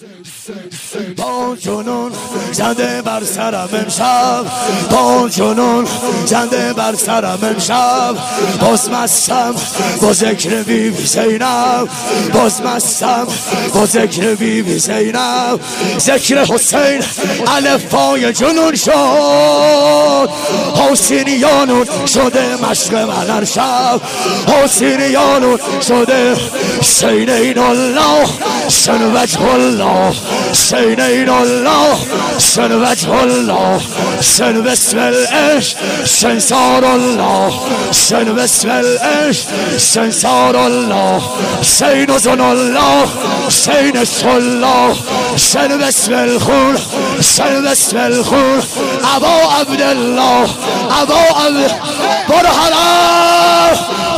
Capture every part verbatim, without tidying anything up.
با جنون زنده بر سرم امشب، با جنون زنده بر سرم امشب، باز مستم با ذکر بی بی زینب، باز مستم با ذکر بی بی زینب. ذکر حسین الفای جنون شد، حسینیانون شده مشق من هر شب، حسینیانون شده سینین الله سن وجه الله، سینین الله سن وجه الله، سن بسم العشق سنسار الله، سن بسم العشق سنسار الله، سین زن الله سین الله، سن بسم الخون سن بسم الخون. ابا عبدالله ابا عبد برو حرام.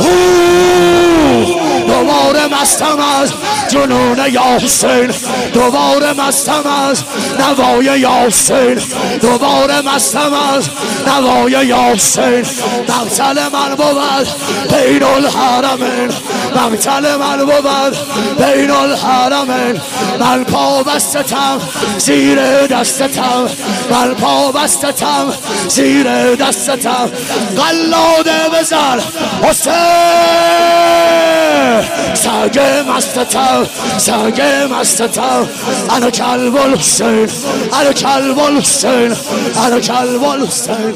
دوباره مستم از جنون یا حسین، دوباره مستم از نوای یا حسین، دوباره مستم از نوای یا حسین. مقتل من بود بین الحرمین، مقتل من بود بین الحرمین. من پا بستم زیر دستم، من پا بستم زیر دستم. قلاده بزن حسین، سنگ مستتم سنگ مستتم. انا کلب الحسین انا کلب الحسین انا کلب الحسین.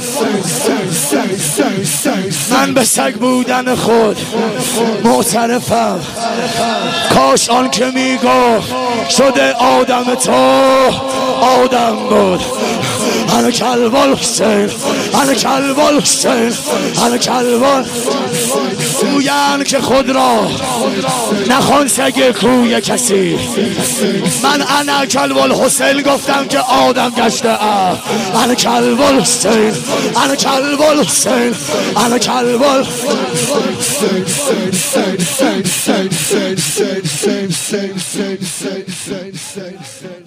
من به سگ بودن خود معترفم، کاش آن که میگفت شده آدم تو آدم بود. انا کلب الحسین انا کلب الحسین انا کلب. گویند که خود را نخوان سگ کوی کسی، من انا کلب الحسین گفتم که آدم گشته ام. انا کلب الحسین انا کلب الحسین انا کلب الحسین.